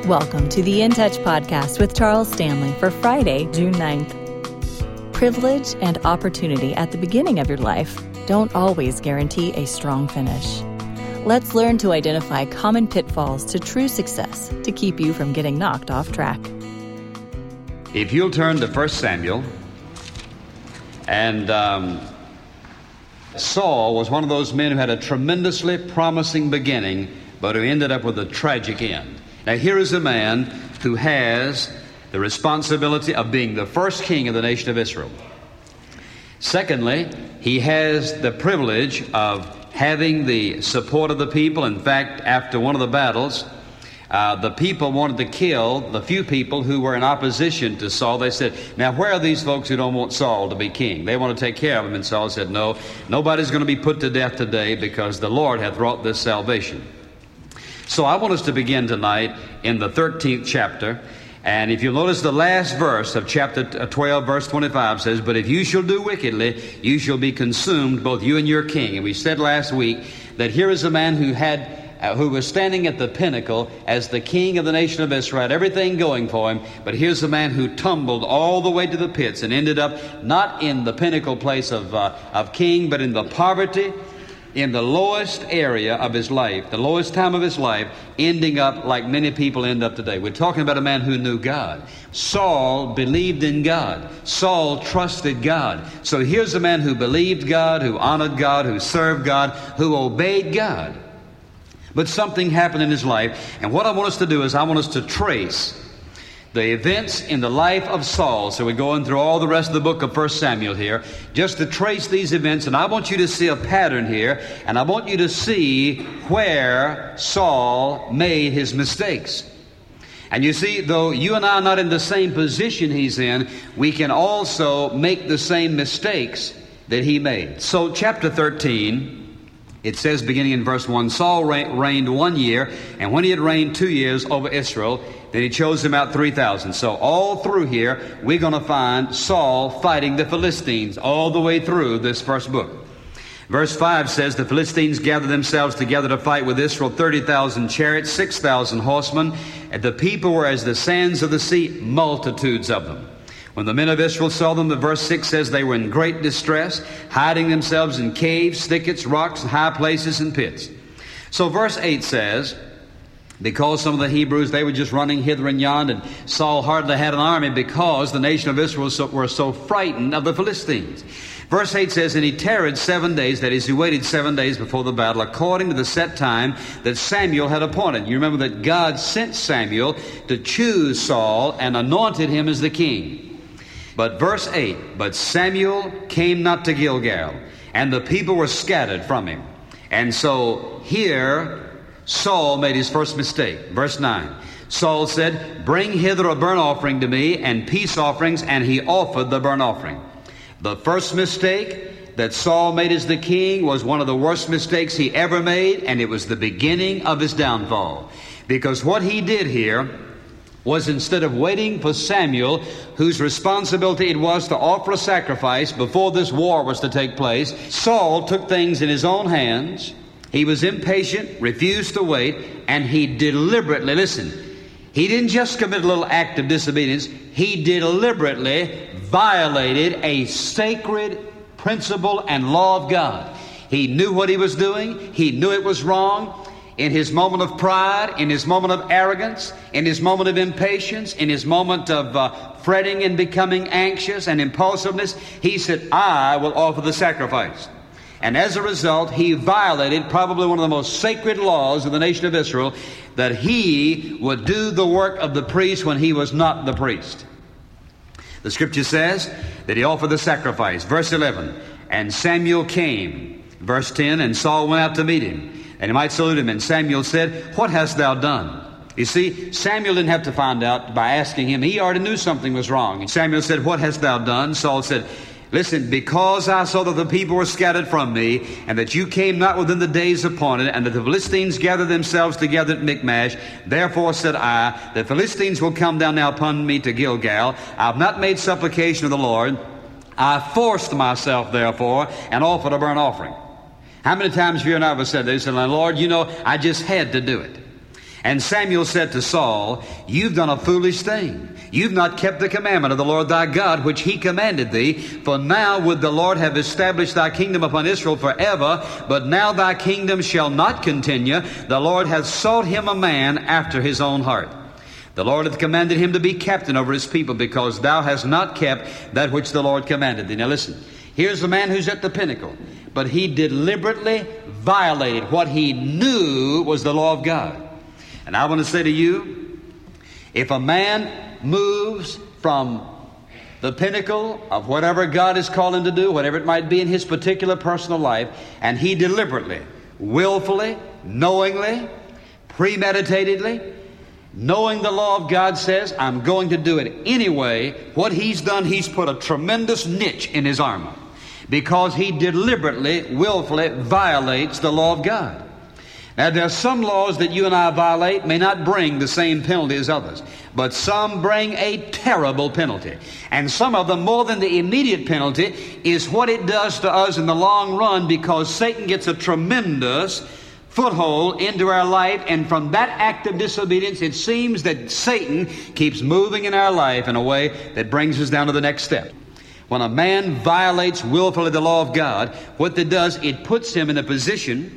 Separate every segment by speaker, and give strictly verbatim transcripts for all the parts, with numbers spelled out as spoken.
Speaker 1: Welcome to the In Touch podcast with Charles Stanley for Friday, June ninth. Privilege and opportunity at the beginning of your life don't always guarantee a strong finish. Let's learn to identify common pitfalls to true success to keep you from getting knocked off track.
Speaker 2: If you'll turn to First Samuel, and um, Saul was one of those men who had a tremendously promising beginning, but who ended up with a tragic end. Now here is a man who has the responsibility of being the first king of the nation of Israel. Secondly, he has the privilege of having the support of the people. In fact, after one of the battles, uh, the people wanted to kill the few people who were in opposition to Saul. They said, now where are these folks who don't want Saul to be king? They want to take care of him. And Saul said, no, nobody's going to be put to death today because the Lord hath wrought this salvation. So I want us to begin tonight in the thirteenth chapter. And if you'll notice, the last verse of chapter twelve, verse twenty-five says, but if you shall do wickedly, you shall be consumed, both you and your king. And we said last week that here is a man who had uh, who was standing at the pinnacle as the king of the nation of Israel, had everything going for him. But here's a man who tumbled all the way to the pits and ended up not in the pinnacle place of uh, of king, but in the poverty, in the lowest area of his life, the lowest time of his life, ending up like many people end up today. We're talking about a man who knew God. Saul believed in God. Saul trusted God. So here's a man who believed God, who honored God, who served God, who obeyed God. But something happened in his life. And what I want us to do is I want us to trace the events in the life of Saul. So we're going through all the rest of the book of First Samuel here, just to trace these events. And I want you to see a pattern here, and I want you to see where Saul made his mistakes. And you see, though you and I are not in the same position he's in, we can also make the same mistakes that he made. So chapter thirteen, it says, beginning in verse one, Saul reigned one year, and when he had reigned two years over Israel, then he chose him out three thousand. So all through here, we're going to find Saul fighting the Philistines all the way through this first book. Verse five says, the Philistines gathered themselves together to fight with Israel, thirty thousand chariots, six thousand horsemen. And the people were as the sands of the sea, multitudes of them. When the men of Israel saw them, the verse six says, they were in great distress, hiding themselves in caves, thickets, rocks, high places, and pits. So verse eight says, because some of the Hebrews, they were just running hither and yon, and Saul hardly had an army because the nation of Israel so, were so frightened of the Philistines. Verse eight says, and he tarried seven days, that is, he waited seven days before the battle, according to the set time that Samuel had appointed. You remember that God sent Samuel to choose Saul and anointed him as the king. But verse eight, but Samuel came not to Gilgal, and the people were scattered from him. And so here Saul made his first mistake. Verse nine, Saul said, bring hither a burnt offering to me, and peace offerings, and he offered the burnt offering. The first mistake that Saul made as the king was one of the worst mistakes he ever made, and it was the beginning of his downfall. Because what he did here was, instead of waiting for Samuel, whose responsibility it was to offer a sacrifice before this war was to take place, Saul took things in his own hands. He was impatient, refused to wait, and he deliberately, listen, he didn't just commit a little act of disobedience, he deliberately violated a sacred principle and law of God. He knew what he was doing, he knew it was wrong. In his moment of pride, in his moment of arrogance, in his moment of impatience, in his moment of uh, fretting and becoming anxious and impulsiveness, he said, I will offer the sacrifice. And as a result, he violated probably one of the most sacred laws of the nation of Israel, that he would do the work of the priest when he was not the priest. The scripture says that he offered the sacrifice. Verse eleven, and Samuel came. Verse ten, and Saul went out to meet him, and he might salute him. And Samuel said, what hast thou done? You see, Samuel didn't have to find out by asking him. He already knew something was wrong. And Samuel said, what hast thou done? Saul said, listen, because I saw that the people were scattered from me, and that you came not within the days appointed, and that the Philistines gathered themselves together at Michmash, therefore said I, the Philistines will come down now upon me to Gilgal. I have not made supplication of the Lord. I forced myself, therefore, and offered a burnt offering. How many times have you and I have said this? And Lord, you know, I just had to do it. And Samuel said to Saul, you've done a foolish thing. You've not kept the commandment of the Lord thy God, which he commanded thee. For now would the Lord have established thy kingdom upon Israel forever. But now thy kingdom shall not continue. The Lord hath sought him a man after his own heart. The Lord hath commanded him to be captain over his people, because thou hast not kept that which the Lord commanded thee. Now listen, here's the man who's at the pinnacle, but he deliberately violated what he knew was the law of God. And I want to say to you, if a man moves from the pinnacle of whatever God has called him to do, whatever it might be in his particular personal life, and he deliberately, willfully, knowingly, premeditatedly, knowing the law of God says, I'm going to do it anyway, what he's done, he's put a tremendous niche in his armor, because he deliberately, willfully violates the law of God. Now, there are some laws that you and I violate may not bring the same penalty as others, but some bring a terrible penalty. And some of them, more than the immediate penalty, is what it does to us in the long run, because Satan gets a tremendous foothold into our life, and from that act of disobedience, it seems that Satan keeps moving in our life in a way that brings us down to the next step. When a man violates willfully the law of God, what that does, it puts him in a position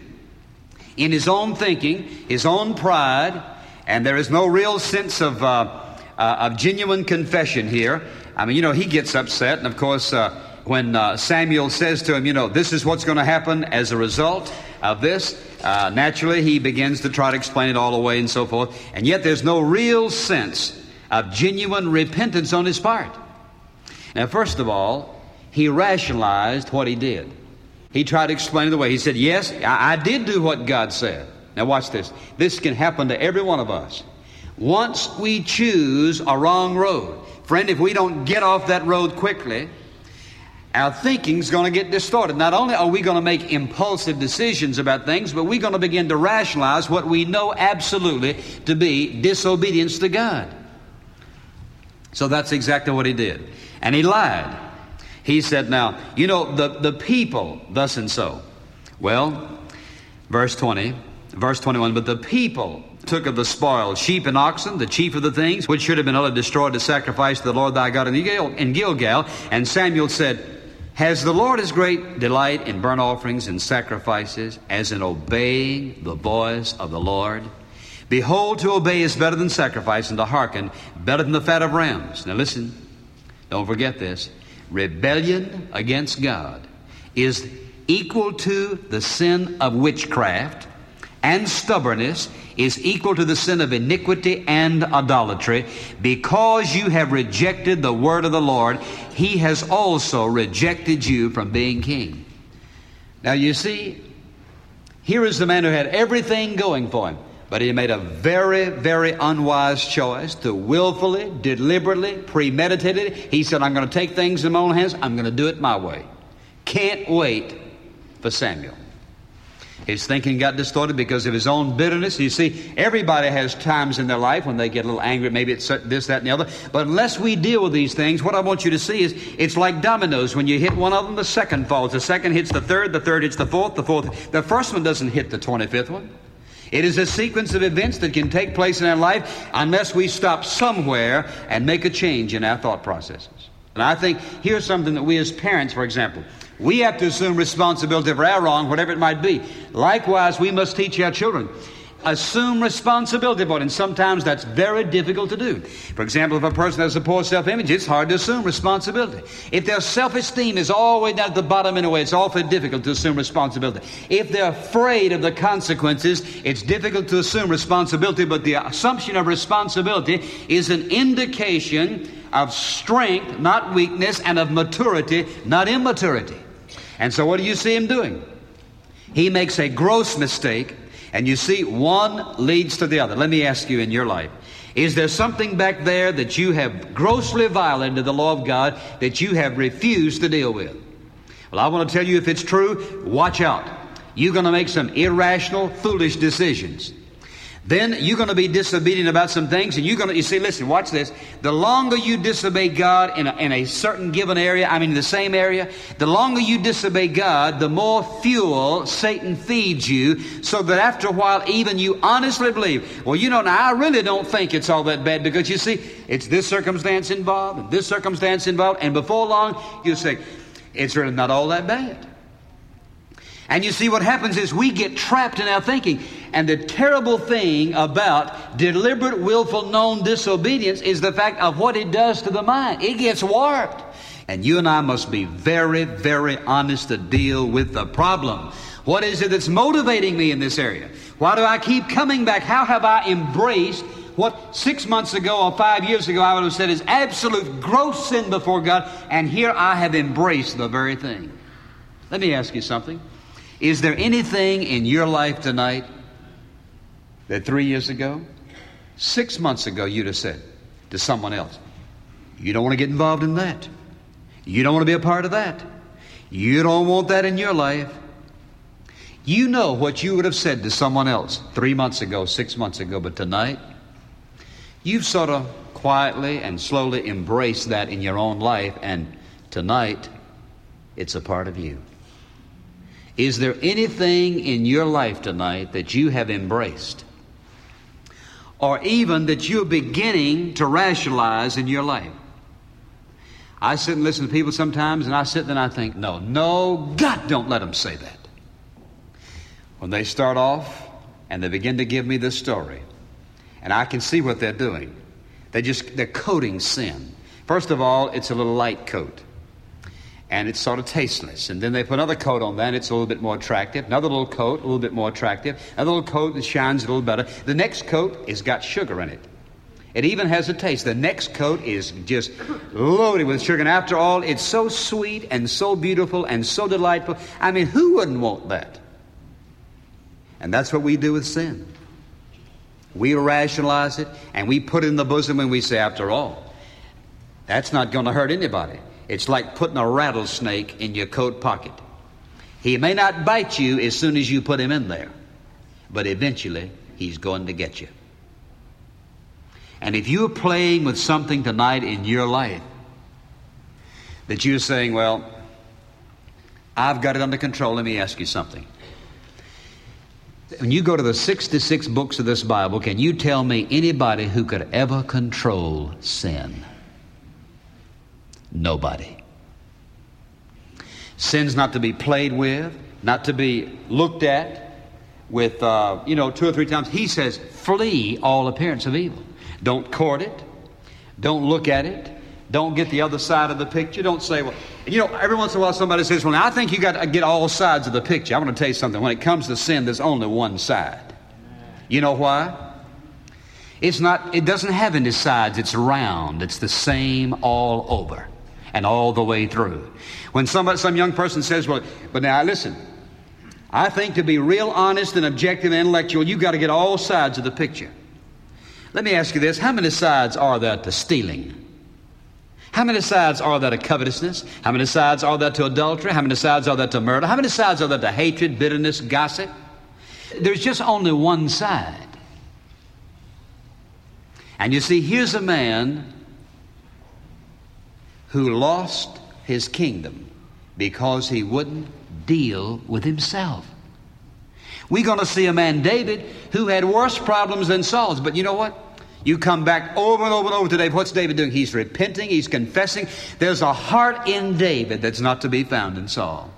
Speaker 2: in his own thinking, his own pride, and there is no real sense of uh, uh, of genuine confession here. I mean, you know, he gets upset, and of course, uh, when uh, Samuel says to him, you know, this is what's going to happen as a result of this, uh, naturally he begins to try to explain it all away and so forth, and yet there's no real sense of genuine repentance on his part. Now, first of all, he rationalized what he did. He tried to explain it away. He said, yes, I, I did do what God said. Now watch this. This can happen to every one of us. Once we choose a wrong road, friend, if we don't get off that road quickly, our thinking's going to get distorted. Not only are we going to make impulsive decisions about things, but we're going to begin to rationalize what we know absolutely to be disobedience to God. So that's exactly what he did. And he lied. He said, now, you know, the, the people, thus and so. Well, verse twenty, verse twenty-one, but the people took of the spoil sheep and oxen, the chief of the things, which should have been utterly destroyed to sacrifice to the Lord thy God in Gil- in Gilgal. And Samuel said, has the Lord his great delight in burnt offerings and sacrifices, as in obeying the voice of the Lord? Behold, to obey is better than sacrifice, and to hearken better than the fat of rams. Now listen, don't forget this. Rebellion against God is equal to the sin of witchcraft, and stubbornness is equal to the sin of iniquity and idolatry. Because you have rejected the word of the Lord, he has also rejected you from being king. Now you see, here is the man who had everything going for him, but he made a very, very unwise choice to willfully, deliberately, premeditated. He said, I'm going to take things in my own hands. I'm going to do it my way. Can't wait for Samuel. His thinking got distorted because of his own bitterness. You see, everybody has times in their life when they get a little angry. Maybe it's this, that, and the other. But unless we deal with these things, what I want you to see is it's like dominoes. When you hit one of them, the second falls. The second hits the third. The third hits the fourth. The fourth. The first one doesn't hit the twenty-fifth one. It is a sequence of events that can take place in our life unless we stop somewhere and make a change in our thought processes. And I think here's something that we as parents, for example, we have to assume responsibility for our wrong, whatever it might be. Likewise, we must teach our children. Assume responsibility for it, and sometimes that's very difficult to do. For example, if a person has a poor self-image, it's hard to assume responsibility. If their self-esteem is all the way down at the bottom anyway, it's awfully difficult to assume responsibility. If they're afraid of the consequences, it's difficult to assume responsibility, but the assumption of responsibility is an indication of strength, not weakness, and of maturity, not immaturity. And so what do you see him doing? He makes a gross mistake. And you see, one leads to the other. Let me ask you, in your life, is there something back there that you have grossly violated the law of God that you have refused to deal with? Well, I want to tell you, if it's true, watch out. You're going to make some irrational, foolish decisions. Then you're going to be disobedient about some things, and you're going to, you see, listen, watch this. The longer you disobey God in a, in a certain given area, I mean the same area, the longer you disobey God, the more fuel Satan feeds you, so that after a while even you honestly believe, well, you know, now I really don't think it's all that bad, because you see, it's this circumstance involved, and this circumstance involved, and before long you say, it's really not all that bad. And you see, what happens is we get trapped in our thinking. And the terrible thing about deliberate, willful, known disobedience is the fact of what it does to the mind. It gets warped. And you and I must be very, very honest to deal with the problem. What is it that's motivating me in this area? Why do I keep coming back? How have I embraced what six months ago or five years ago I would have said is absolute gross sin before God, and here I have embraced the very thing? Let me ask you something. Is there anything in your life tonight that three years ago, six months ago, you'd have said to someone else, you don't want to get involved in that. You don't want to be a part of that. You don't want that in your life. You know what you would have said to someone else three months ago, six months ago, but tonight, you've sort of quietly and slowly embraced that in your own life, and tonight, it's a part of you. Is there anything in your life tonight that you have embraced, or even that you're beginning to rationalize in your life? I sit and listen to people sometimes, and I sit and I think, no, no, God, don't let them say that. When they start off and they begin to give me this story, and I can see what they're doing. They just, they're coating sin. First of all, it's a little light coat. And it's sort of tasteless. And then they put another coat on that, and it's a little bit more attractive. Another little coat, a little bit more attractive. Another little coat that shines a little better. The next coat has got sugar in it. It even has a taste. The next coat is just loaded with sugar. And after all, it's so sweet and so beautiful and so delightful. I mean, who wouldn't want that? And that's what we do with sin. We rationalize it, and we put it in the bosom, and we say, after all, that's not going to hurt anybody. It's like putting a rattlesnake in your coat pocket. He may not bite you as soon as you put him in there, but eventually he's going to get you. And if you're playing with something tonight in your life that you're saying, well, I've got it under control, let me ask you something. When you go to the sixty-six books of this Bible, can you tell me anybody who could ever control sin? Nobody. Sin's not to be played with, not to be looked at with, uh, you know, two or three times. He says, flee all appearance of evil. Don't court it. Don't look at it. Don't get the other side of the picture. Don't say, well, you know, every once in a while somebody says, well, now I think you got to get all sides of the picture. I'm going to tell you something. When it comes to sin, there's only one side. You know why? It's not, it doesn't have any sides. It's round. It's the same all over and all the way through. When somebody, some young person says, well, but now listen, I think to be real honest and objective and intellectual, you've got to get all sides of the picture. Let me ask you this. How many sides are there to stealing? How many sides are there to covetousness? How many sides are there to adultery? How many sides are there to murder? How many sides are there to hatred, bitterness, gossip? There's just only one side. And you see, here's a man who lost his kingdom because he wouldn't deal with himself. We're going to see a man, David, who had worse problems than Saul's. But you know what? You come back over and over and over to David. What's David doing? He's repenting. He's confessing. There's a heart in David that's not to be found in Saul.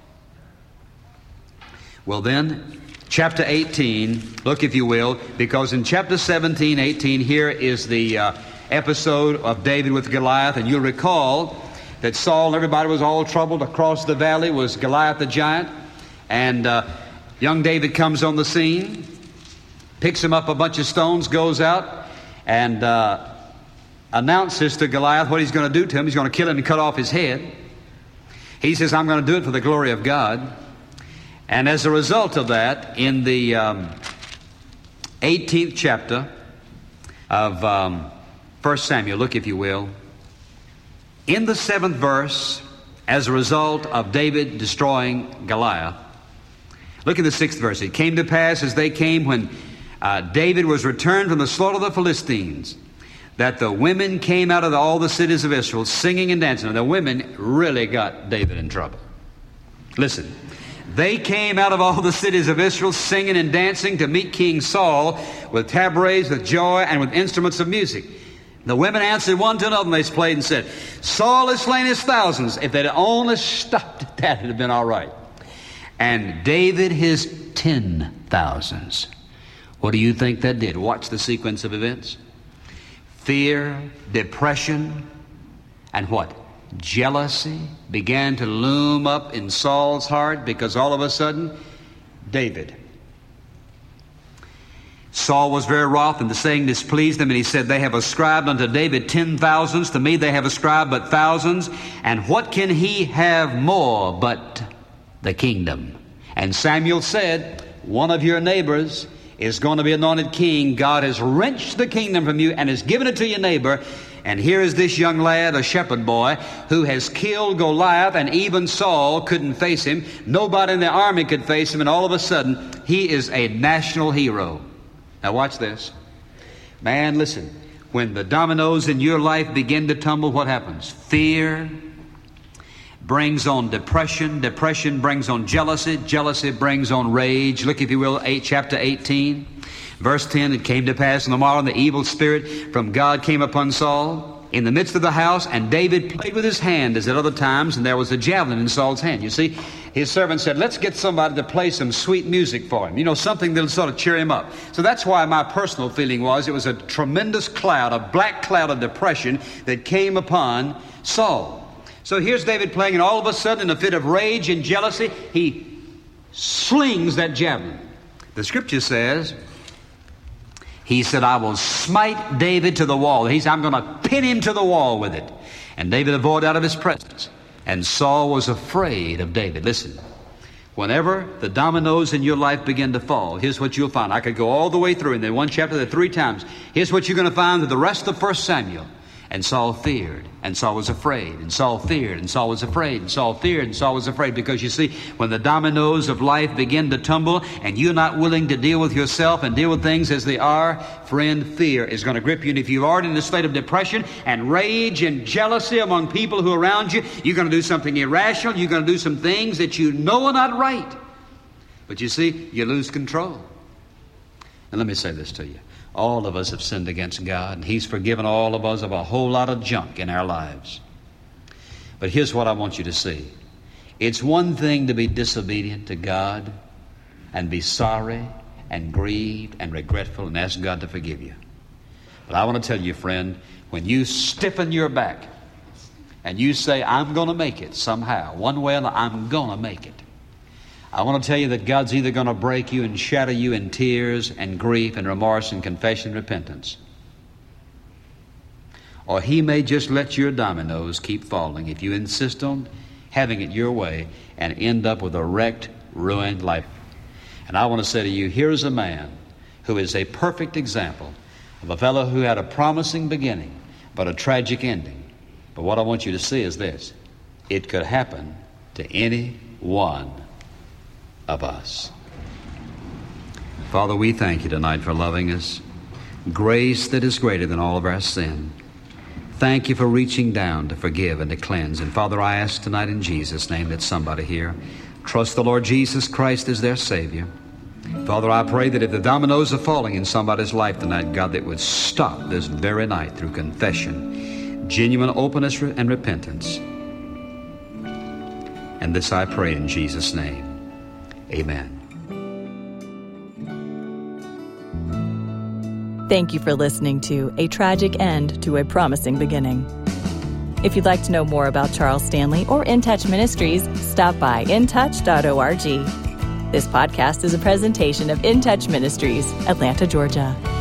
Speaker 2: Well then, chapter eighteen, look if you will, because in chapter seventeen, eighteen, here is the uh, episode of David with Goliath. And you'll recall that Saul and everybody was all troubled. Across the valley was Goliath the giant. And uh, young David comes on the scene, picks him up a bunch of stones, goes out, and uh, announces to Goliath what he's going to do to him. He's going to kill him and cut off his head. He says, I'm going to do it for the glory of God. And as a result of that, in the um, eighteenth chapter of um, First Samuel, look if you will, in the seventh verse, as a result of David destroying Goliath, look at the sixth verse. It came to pass as they came when uh, David was returned from the slaughter of the Philistines, that the women came out of the, all the cities of Israel singing and dancing. And the women really got David in trouble. Listen, they came out of all the cities of Israel singing and dancing to meet King Saul with tabrets, with joy, and with instruments of music. The women answered one to another, and they played and said, Saul has slain his thousands. If they'd only stopped at that, it'd have been all right. And David his ten thousands. What do you think that did? Watch the sequence of events. Fear, depression, and what? Jealousy began to loom up in Saul's heart, because all of a sudden, David. Saul was very wroth, and the saying displeased him, and he said, They have ascribed unto David ten thousands. To me they have ascribed but thousands. And what can he have more but the kingdom? And Samuel said, One of your neighbors is going to be anointed king. God has wrenched the kingdom from you and has given it to your neighbor. And here is this young lad, a shepherd boy, who has killed Goliath, and even Saul couldn't face him. Nobody in the army could face him, and all of a sudden, he is a national hero. Now watch this. Man, listen. When the dominoes in your life begin to tumble, what happens? Fear brings on depression. Depression brings on jealousy. Jealousy brings on rage. Look, if you will, eight, chapter eighteen. Verse ten, it came to pass on the morrow, and the evil spirit from God came upon Saul in the midst of the house, and David played with his hand as at other times, and there was a javelin in Saul's hand. You see, his servant said, let's get somebody to play some sweet music for him. You know, something that'll sort of cheer him up. So that's why my personal feeling was it was a tremendous cloud, a black cloud of depression that came upon Saul. So here's David playing, and all of a sudden, in a fit of rage and jealousy, he slings that javelin. The scripture says, he said, I will smite David to the wall. He's, I'm going to pin him to the wall with it. And David avoided out of his presence. And Saul was afraid of David. Listen, whenever the dominoes in your life begin to fall, here's what you'll find. I could go all the way through in the one chapter, there three times. Here's what you're going to find with the rest of First Samuel. And Saul feared, and Saul was afraid, and Saul feared, and Saul was afraid, and Saul feared, and Saul was afraid. Because you see, when the dominoes of life begin to tumble, and you're not willing to deal with yourself and deal with things as they are, friend, fear is going to grip you. And if you're already in a state of depression and rage and jealousy among people who are around you, you're going to do something irrational. You're going to do some things that you know are not right. But you see, you lose control. And let me say this to you. All of us have sinned against God, and He's forgiven all of us of a whole lot of junk in our lives. But here's what I want you to see. It's one thing to be disobedient to God and be sorry and grieved and regretful and ask God to forgive you. But I want to tell you, friend, when you stiffen your back and you say, I'm going to make it somehow, one way or another, I'm going to make it. I want to tell you that God's either going to break you and shatter you in tears and grief and remorse and confession and repentance, or He may just let your dominoes keep falling if you insist on having it your way and end up with a wrecked, ruined life. And I want to say to you, here's a man who is a perfect example of a fellow who had a promising beginning but a tragic ending. But what I want you to see is this. It could happen to any one of us. Father, we thank You tonight for loving us. Grace that is greater than all of our sin. Thank You for reaching down to forgive and to cleanse. And Father, I ask tonight in Jesus' name that somebody here trust the Lord Jesus Christ as their Savior. Father, I pray that if the dominoes are falling in somebody's life tonight, God, that would stop this very night through confession, genuine openness and repentance. And this I pray in Jesus' name. Amen.
Speaker 1: Thank you for listening to A Tragic End to a Promising Beginning. If you'd like to know more about Charles Stanley or In Touch Ministries, stop by in touch dot org. This podcast is a presentation of In Touch Ministries, Atlanta, Georgia.